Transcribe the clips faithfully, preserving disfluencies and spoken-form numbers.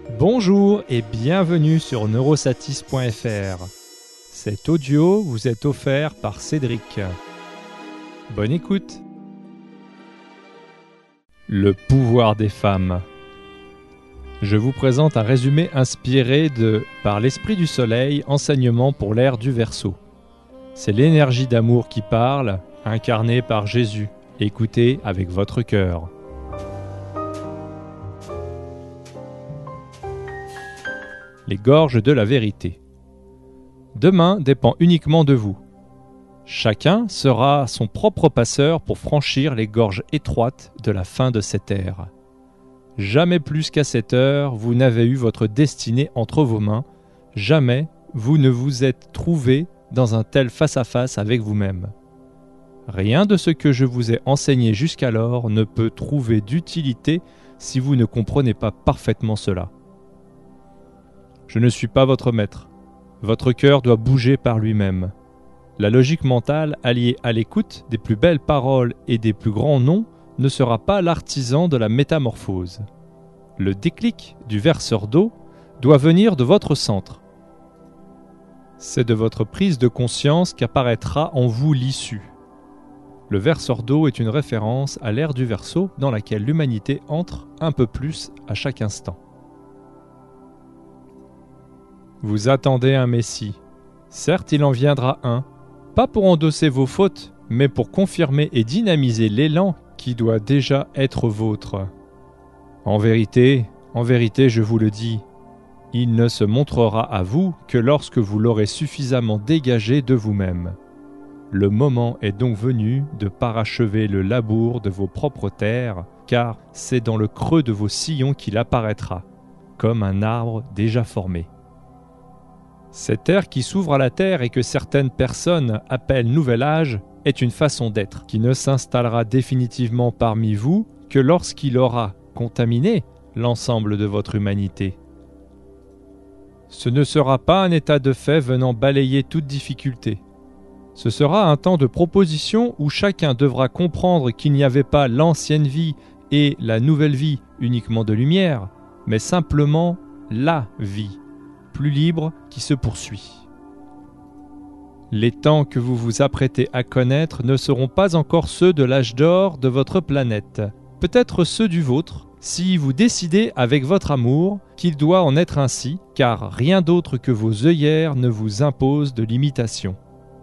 Bonjour et bienvenue sur neurosatis point f r. Cet audio vous est offert par Cédric. Bonne écoute. Le pouvoir des femmes. Je vous présente un résumé inspiré de Par l'Esprit du Soleil, enseignement pour l'ère du Verseau. C'est l'énergie d'amour qui parle, incarnée par Jésus. Écoutez avec votre cœur. Les gorges de la vérité. Demain dépend uniquement de vous. Chacun sera son propre passeur pour franchir les gorges étroites de la fin de cette ère. Jamais plus qu'à cette heure, vous n'avez eu votre destinée entre vos mains. Jamais vous ne vous êtes trouvé dans un tel face-à-face avec vous-même. Rien de ce que je vous ai enseigné jusqu'alors ne peut trouver d'utilité si vous ne comprenez pas parfaitement cela. Je ne suis pas votre maître. Votre cœur doit bouger par lui-même. La logique mentale, alliée à l'écoute des plus belles paroles et des plus grands noms, ne sera pas l'artisan de la métamorphose. Le déclic du verseur d'eau doit venir de votre centre. C'est de votre prise de conscience qu'apparaîtra en vous l'issue. Le verseur d'eau est une référence à l'ère du Verseau dans laquelle l'humanité entre un peu plus à chaque instant. Vous attendez un Messie. Certes, il en viendra un, pas pour endosser vos fautes, mais pour confirmer et dynamiser l'élan qui doit déjà être vôtre. En vérité, en vérité, je vous le dis, il ne se montrera à vous que lorsque vous l'aurez suffisamment dégagé de vous-même. Le moment est donc venu de parachever le labour de vos propres terres, car c'est dans le creux de vos sillons qu'il apparaîtra, comme un arbre déjà formé. Cette ère qui s'ouvre à la terre et que certaines personnes appellent nouvel âge est une façon d'être qui ne s'installera définitivement parmi vous que lorsqu'il aura contaminé l'ensemble de votre humanité. Ce ne sera pas un état de fait venant balayer toute difficulté. Ce sera un temps de proposition où chacun devra comprendre qu'il n'y avait pas l'ancienne vie et la nouvelle vie uniquement de lumière, mais simplement la vie, plus libre, qui se poursuit. Les temps que vous vous apprêtez à connaître ne seront pas encore ceux de l'âge d'or de votre planète, peut-être ceux du vôtre, si vous décidez avec votre amour qu'il doit en être ainsi, car rien d'autre que vos œillères ne vous impose de limitation.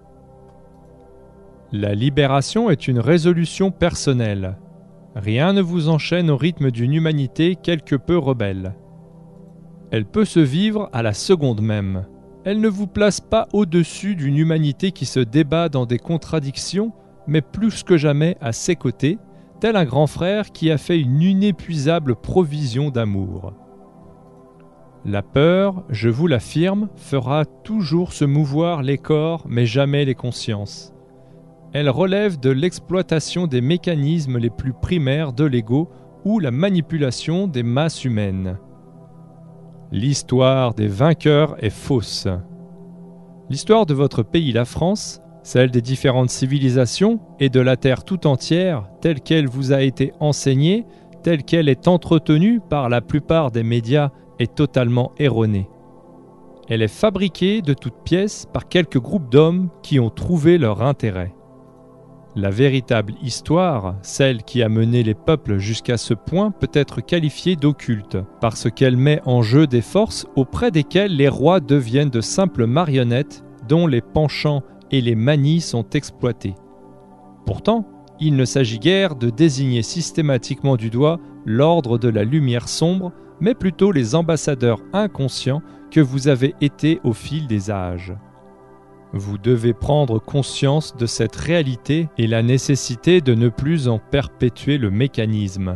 La libération est une résolution personnelle. Rien ne vous enchaîne au rythme d'une humanité quelque peu rebelle. Elle peut se vivre à la seconde même. Elle ne vous place pas au-dessus d'une humanité qui se débat dans des contradictions, mais plus que jamais à ses côtés, tel un grand frère qui a fait une inépuisable provision d'amour. La peur, je vous l'affirme, fera toujours se mouvoir les corps, mais jamais les consciences. Elle relève de l'exploitation des mécanismes les plus primaires de l'ego ou la manipulation des masses humaines. L'histoire des vainqueurs est fausse. L'histoire de votre pays, la France, celle des différentes civilisations et de la Terre tout entière, telle qu'elle vous a été enseignée, telle qu'elle est entretenue par la plupart des médias, est totalement erronée. Elle est fabriquée de toutes pièces par quelques groupes d'hommes qui ont trouvé leur intérêt. La véritable histoire, celle qui a mené les peuples jusqu'à ce point, peut être qualifiée d'occulte, parce qu'elle met en jeu des forces auprès desquelles les rois deviennent de simples marionnettes dont les penchants et les manies sont exploités. Pourtant, il ne s'agit guère de désigner systématiquement du doigt l'ordre de la lumière sombre, mais plutôt les ambassadeurs inconscients que vous avez été au fil des âges. Vous devez prendre conscience de cette réalité et la nécessité de ne plus en perpétuer le mécanisme.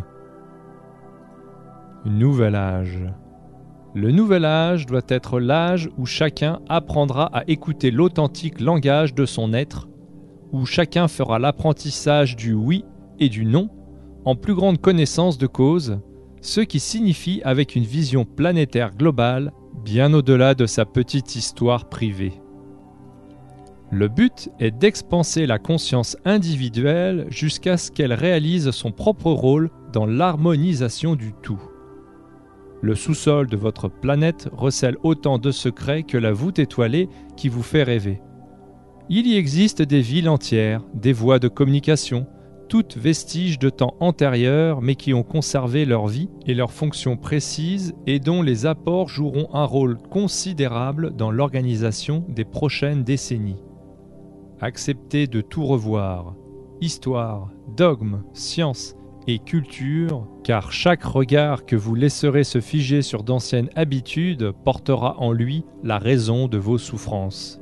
Nouvel âge. Le nouvel âge doit être l'âge où chacun apprendra à écouter l'authentique langage de son être, où chacun fera l'apprentissage du oui et du non en plus grande connaissance de cause, ce qui signifie avec une vision planétaire globale, bien au-delà de sa petite histoire privée. Le but est d'expanser la conscience individuelle jusqu'à ce qu'elle réalise son propre rôle dans l'harmonisation du tout. Le sous-sol de votre planète recèle autant de secrets que la voûte étoilée qui vous fait rêver. Il y existe des villes entières, des voies de communication, toutes vestiges de temps antérieurs mais qui ont conservé leur vie et leurs fonctions précises et dont les apports joueront un rôle considérable dans l'organisation des prochaines décennies. Acceptez de tout revoir, histoire, dogme, science et culture, car chaque regard que vous laisserez se figer sur d'anciennes habitudes portera en lui la raison de vos souffrances.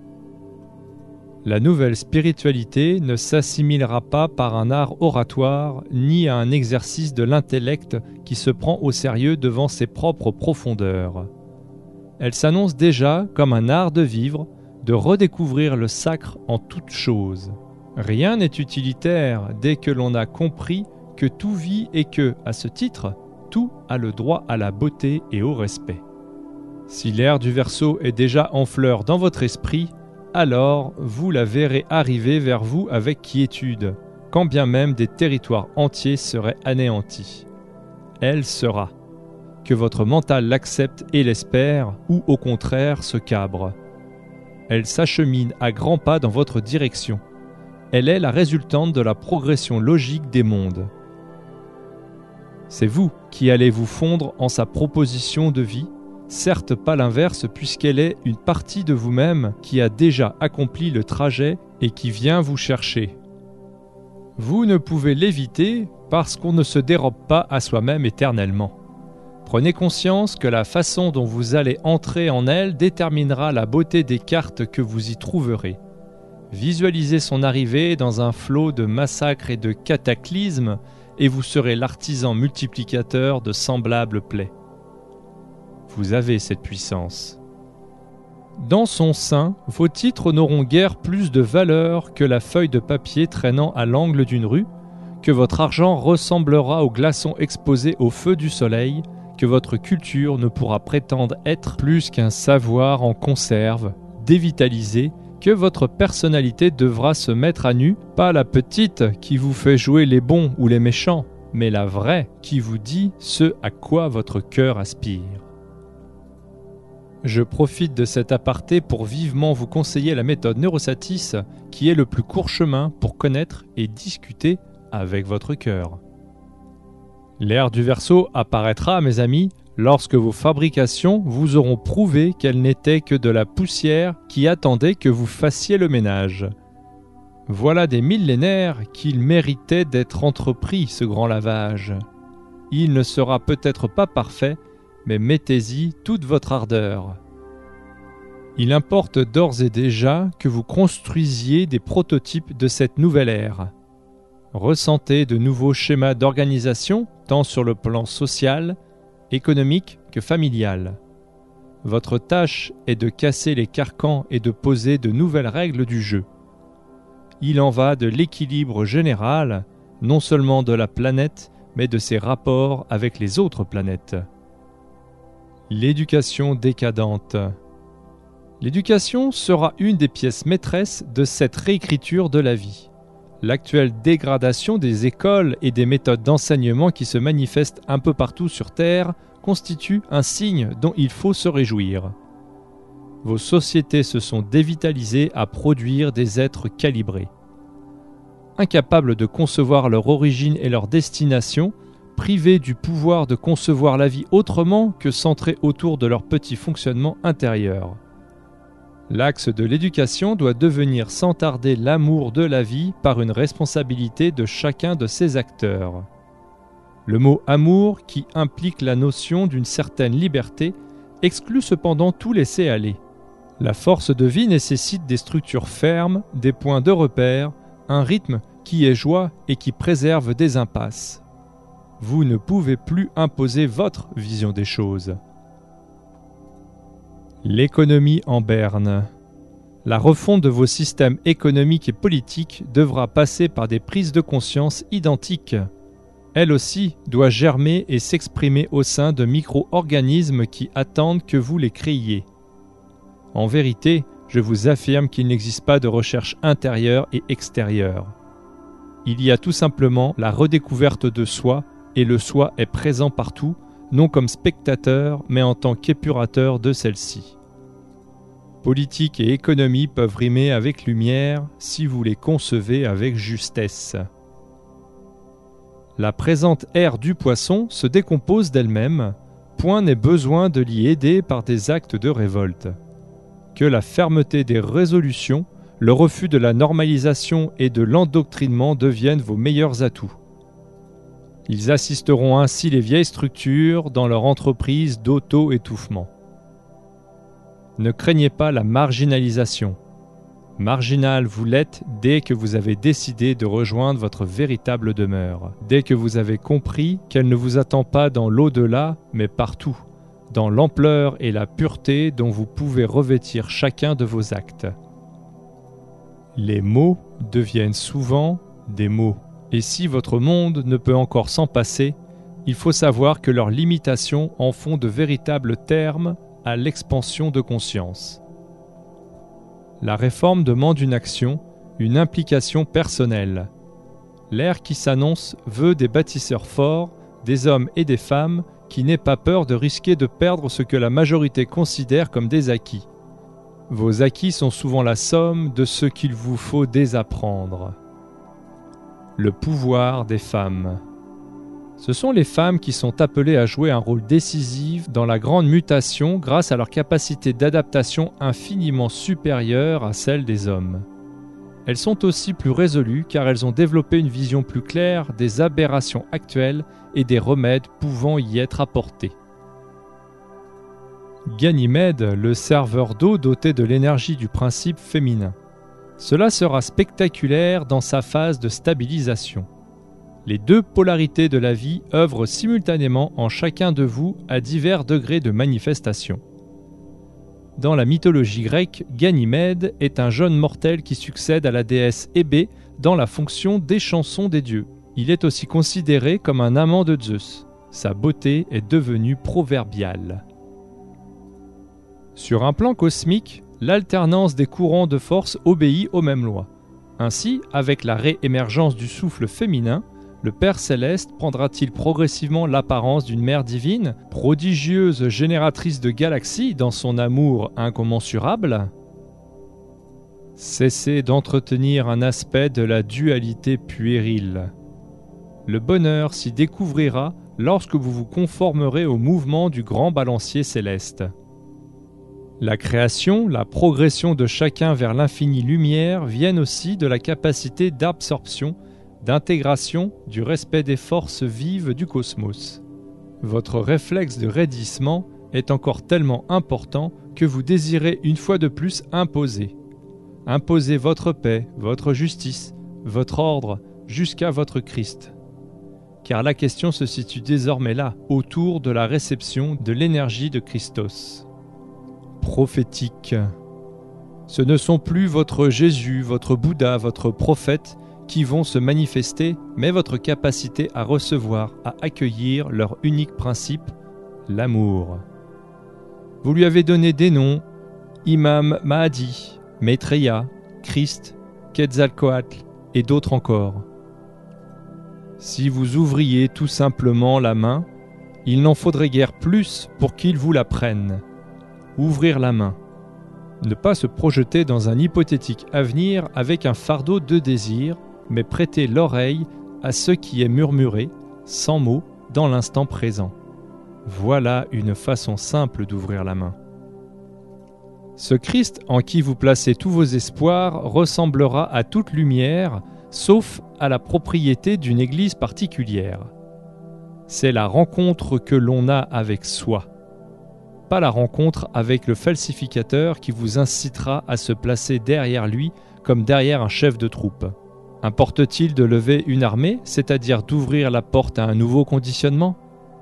La nouvelle spiritualité ne s'assimilera pas par un art oratoire ni à un exercice de l'intellect qui se prend au sérieux devant ses propres profondeurs. Elle s'annonce déjà comme un art de vivre, de redécouvrir le sacre en toutes choses. Rien n'est utilitaire dès que l'on a compris que tout vit et que, à ce titre, tout a le droit à la beauté et au respect. Si l'ère du Verseau est déjà en fleur dans votre esprit, alors vous la verrez arriver vers vous avec quiétude, quand bien même des territoires entiers seraient anéantis. Elle sera. Que votre mental l'accepte et l'espère, ou au contraire se cabre. Elle s'achemine à grands pas dans votre direction. Elle est la résultante de la progression logique des mondes. C'est vous qui allez vous fondre en sa proposition de vie, certes pas l'inverse puisqu'elle est une partie de vous-même qui a déjà accompli le trajet et qui vient vous chercher. Vous ne pouvez l'éviter parce qu'on ne se dérobe pas à soi-même éternellement. Prenez conscience que la façon dont vous allez entrer en elle déterminera la beauté des cartes que vous y trouverez. Visualisez son arrivée dans un flot de massacres et de cataclysmes et vous serez l'artisan multiplicateur de semblables plaies. Vous avez cette puissance. Dans son sein, vos titres n'auront guère plus de valeur que la feuille de papier traînant à l'angle d'une rue, que votre argent ressemblera aux glaçons exposés au feu du soleil, que votre culture ne pourra prétendre être plus qu'un savoir en conserve, dévitalisé, que votre personnalité devra se mettre à nu, pas la petite qui vous fait jouer les bons ou les méchants, mais la vraie qui vous dit ce à quoi votre cœur aspire. Je profite de cet aparté pour vivement vous conseiller la méthode Neurosatis, qui est le plus court chemin pour connaître et discuter avec votre cœur. L'ère du Verseau apparaîtra, mes amis, lorsque vos fabrications vous auront prouvé qu'elles n'étaient que de la poussière qui attendait que vous fassiez le ménage. Voilà des millénaires qu'il méritait d'être entrepris, ce grand lavage. Il ne sera peut-être pas parfait, mais mettez-y toute votre ardeur. Il importe d'ores et déjà que vous construisiez des prototypes de cette nouvelle ère. Ressentez de nouveaux schémas d'organisation, tant sur le plan social, économique que familial. Votre tâche est de casser les carcans et de poser de nouvelles règles du jeu. Il en va de l'équilibre général, non seulement de la planète, mais de ses rapports avec les autres planètes. L'éducation décadente. L'éducation sera une des pièces maîtresses de cette réécriture de la vie. L'actuelle dégradation des écoles et des méthodes d'enseignement qui se manifestent un peu partout sur Terre constitue un signe dont il faut se réjouir. Vos sociétés se sont dévitalisées à produire des êtres calibrés. Incapables de concevoir leur origine et leur destination, privés du pouvoir de concevoir la vie autrement que centrée autour de leur petit fonctionnement intérieur. L'axe de l'éducation doit devenir sans tarder l'amour de la vie par une responsabilité de chacun de ses acteurs. Le mot « amour » qui implique la notion d'une certaine liberté exclut cependant tout laisser aller. La force de vie nécessite des structures fermes, des points de repère, un rythme qui est joie et qui préserve des impasses. Vous ne pouvez plus imposer votre vision des choses. L'économie en berne. La refonte de vos systèmes économiques et politiques devra passer par des prises de conscience identiques. Elle aussi doit germer et s'exprimer au sein de micro-organismes qui attendent que vous les créiez. En vérité, je vous affirme qu'il n'existe pas de recherche intérieure et extérieure. Il y a tout simplement la redécouverte de soi, et le soi est présent partout, non comme spectateur, mais en tant qu'épurateur de celle-ci. Politique et économie peuvent rimer avec lumière si vous les concevez avec justesse. La présente ère du Poisson se décompose d'elle-même, point n'est besoin de l'y aider par des actes de révolte. Que la fermeté des résolutions, le refus de la normalisation et de l'endoctrinement deviennent vos meilleurs atouts. Ils assisteront ainsi les vieilles structures dans leur entreprise d'auto-étouffement. Ne craignez pas la marginalisation. Marginal vous l'êtes dès que vous avez décidé de rejoindre votre véritable demeure, dès que vous avez compris qu'elle ne vous attend pas dans l'au-delà, mais partout, dans l'ampleur et la pureté dont vous pouvez revêtir chacun de vos actes. Les mots deviennent souvent des mots, et si votre monde ne peut encore s'en passer, il faut savoir que leurs limitations en font de véritables termes à l'expansion de conscience. La réforme demande une action, une implication personnelle. L'ère qui s'annonce veut des bâtisseurs forts, des hommes et des femmes qui n'aient pas peur de risquer de perdre ce que la majorité considère comme des acquis. Vos acquis sont souvent la somme de ce qu'il vous faut désapprendre. Le pouvoir des femmes. Ce sont les femmes qui sont appelées à jouer un rôle décisif dans la grande mutation grâce à leur capacité d'adaptation infiniment supérieure à celle des hommes. Elles sont aussi plus résolues car elles ont développé une vision plus claire des aberrations actuelles et des remèdes pouvant y être apportés. Ganymède, le serveur d'eau doté de l'énergie du principe féminin. Cela sera spectaculaire dans sa phase de stabilisation. Les deux polarités de la vie œuvrent simultanément en chacun de vous à divers degrés de manifestation. Dans la mythologie grecque, Ganymède est un jeune mortel qui succède à la déesse Hébé dans la fonction des chansons des dieux. Il est aussi considéré comme un amant de Zeus. Sa beauté est devenue proverbiale. Sur un plan cosmique, l'alternance des courants de force obéit aux mêmes lois. Ainsi, avec la réémergence du souffle féminin, le Père Céleste prendra-t-il progressivement l'apparence d'une mère divine, prodigieuse génératrice de galaxies dans son amour incommensurable ? Cessez d'entretenir un aspect de la dualité puérile. Le bonheur s'y découvrira lorsque vous vous conformerez au mouvement du grand balancier céleste. La création, la progression de chacun vers l'infinie lumière viennent aussi de la capacité d'absorption, d'intégration, du respect des forces vives du cosmos. Votre réflexe de raidissement est encore tellement important que vous désirez une fois de plus imposer. Imposer votre paix, votre justice, votre ordre, jusqu'à votre Christ. Car la question se situe désormais là, autour de la réception de l'énergie de Christos. Prophétique. Ce ne sont plus votre Jésus, votre Bouddha, votre prophète qui vont se manifester, mais votre capacité à recevoir, à accueillir leur unique principe, l'amour. Vous lui avez donné des noms, Imam Mahdi, Maitreya, Christ, Quetzalcoatl et d'autres encore. Si vous ouvriez tout simplement la main, il n'en faudrait guère plus pour qu'il vous la prenne. Ouvrir la main. Ne pas se projeter dans un hypothétique avenir avec un fardeau de désir, mais prêter l'oreille à ce qui est murmuré, sans mots, dans l'instant présent. Voilà une façon simple d'ouvrir la main. Ce Christ en qui vous placez tous vos espoirs ressemblera à toute lumière, sauf à la propriété d'une église particulière. C'est la rencontre que l'on a avec soi, pas la rencontre avec le falsificateur qui vous incitera à se placer derrière lui comme derrière un chef de troupe. Importe-t-il de lever une armée, c'est-à-dire d'ouvrir la porte à un nouveau conditionnement ?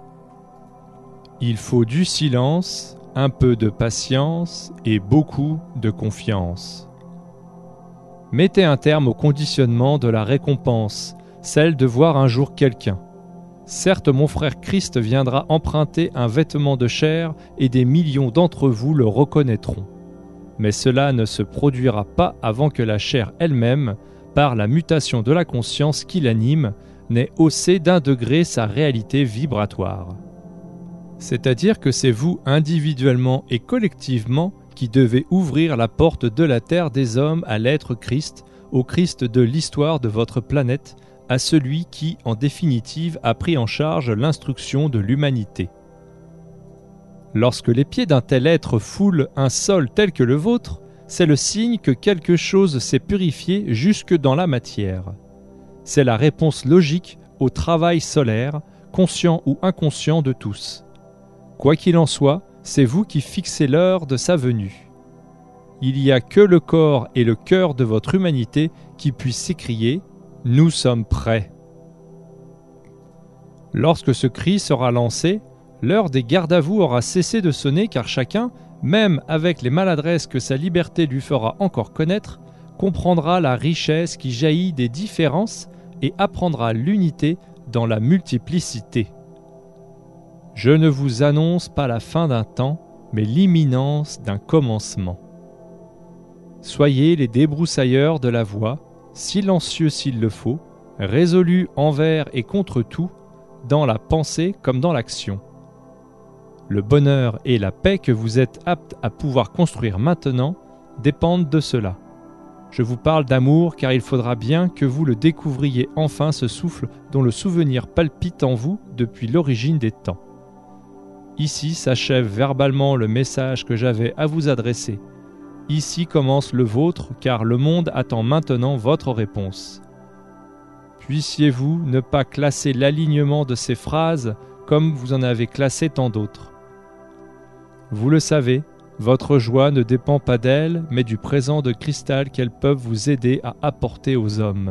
Il faut du silence, un peu de patience et beaucoup de confiance. Mettez un terme au conditionnement de la récompense, celle de voir un jour quelqu'un. Certes, mon frère Christ viendra emprunter un vêtement de chair et des millions d'entre vous le reconnaîtront. Mais cela ne se produira pas avant que la chair elle-même, par la mutation de la conscience qui l'anime, n'ait haussé d'un degré sa réalité vibratoire. C'est-à-dire que c'est vous individuellement et collectivement qui devez ouvrir la porte de la terre des hommes à l'être Christ, au Christ de l'histoire de votre planète, à celui qui, en définitive, a pris en charge l'instruction de l'humanité. Lorsque les pieds d'un tel être foulent un sol tel que le vôtre, c'est le signe que quelque chose s'est purifié jusque dans la matière. C'est la réponse logique au travail solaire, conscient ou inconscient de tous. Quoi qu'il en soit, c'est vous qui fixez l'heure de sa venue. Il n'y a que le corps et le cœur de votre humanité qui puissent s'écrier « Nous sommes prêts ». Lorsque ce cri sera lancé, l'heure des gardes à vous aura cessé de sonner car chacun, même avec les maladresses que sa liberté lui fera encore connaître, comprendra la richesse qui jaillit des différences et apprendra l'unité dans la multiplicité. Je ne vous annonce pas la fin d'un temps, mais l'imminence d'un commencement. Soyez les débroussailleurs de la voie, silencieux s'il le faut, résolus envers et contre tout, dans la pensée comme dans l'action. Le bonheur et la paix que vous êtes aptes à pouvoir construire maintenant dépendent de cela. Je vous parle d'amour car il faudra bien que vous le découvriez enfin, ce souffle dont le souvenir palpite en vous depuis l'origine des temps. Ici s'achève verbalement le message que j'avais à vous adresser. Ici commence le vôtre car le monde attend maintenant votre réponse. Puissiez-vous ne pas classer l'alignement de ces phrases comme vous en avez classé tant d'autres. Vous le savez, votre joie ne dépend pas d'elles, mais du présent de cristal qu'elles peuvent vous aider à apporter aux hommes.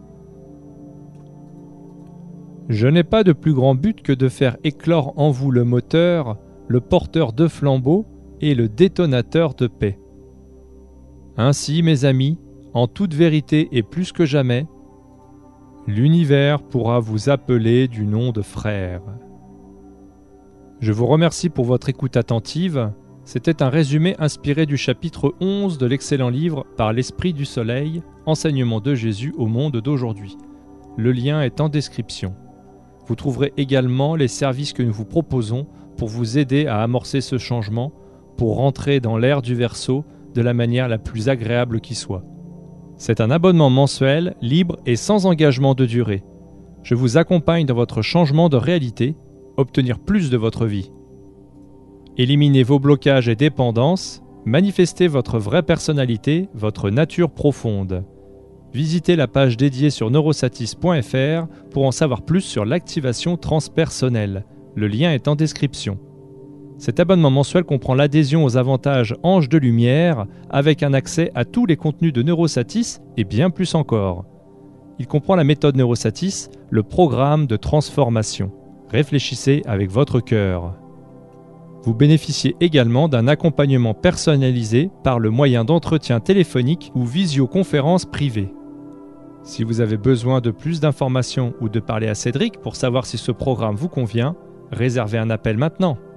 Je n'ai pas de plus grand but que de faire éclore en vous le moteur, le porteur de flambeaux et le détonateur de paix. Ainsi, mes amis, en toute vérité et plus que jamais, l'univers pourra vous appeler du nom de frère. Je vous remercie pour votre écoute attentive. C'était un résumé inspiré du chapitre onze de l'excellent livre « Par l'Esprit du Soleil, enseignement de Jésus au monde d'aujourd'hui ». Le lien est en description. Vous trouverez également les services que nous vous proposons pour vous aider à amorcer ce changement, pour rentrer dans l'ère du Verseau de la manière la plus agréable qui soit. C'est un abonnement mensuel, libre et sans engagement de durée. Je vous accompagne dans votre changement de réalité, obtenir plus de votre vie. Éliminez vos blocages et dépendances, manifestez votre vraie personnalité, votre nature profonde. Visitez la page dédiée sur neurosatis point f r pour en savoir plus sur l'activation transpersonnelle. Le lien est en description. Cet abonnement mensuel comprend l'adhésion aux avantages Anges de Lumière avec un accès à tous les contenus de Neurosatis et bien plus encore. Il comprend la méthode Neurosatis, le programme de transformation. Réfléchissez avec votre cœur. Vous bénéficiez également d'un accompagnement personnalisé par le moyen d'entretien téléphonique ou visioconférence privée. Si vous avez besoin de plus d'informations ou de parler à Cédric pour savoir si ce programme vous convient, réservez un appel maintenant.